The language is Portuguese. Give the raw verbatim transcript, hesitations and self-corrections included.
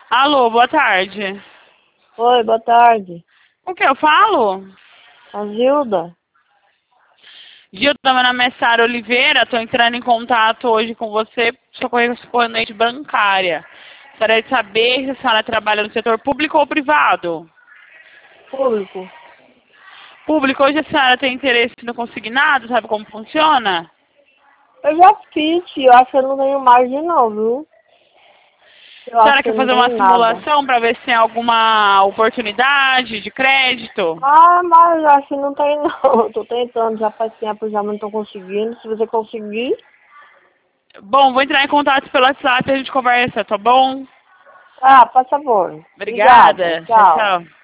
Alô, boa tarde. Oi, boa tarde. Com que eu falo? A Gilda? Gilda, meu nome é Sara Oliveira, estou entrando em contato hoje com você, sou correspondente bancária. Gostaria de saber se a senhora trabalha no setor público ou privado. Público? Público, hoje a senhora tem interesse no consignado, sabe como funciona? Eu já fiz, eu acho que eu não tenho margem não, viu? Eu A acho senhora que eu quer não fazer uma tenho nada. simulação para ver se tem alguma oportunidade de crédito? Ah, mas eu acho que não tem não. Eu tô tentando já faz tempo, já não tô conseguindo. Se você conseguir, Bom, vou entrar em contato pelo WhatsApp e a gente conversa, tá bom? ah, por favor. Obrigada. Obrigada. Tchau, Tchau. tchau.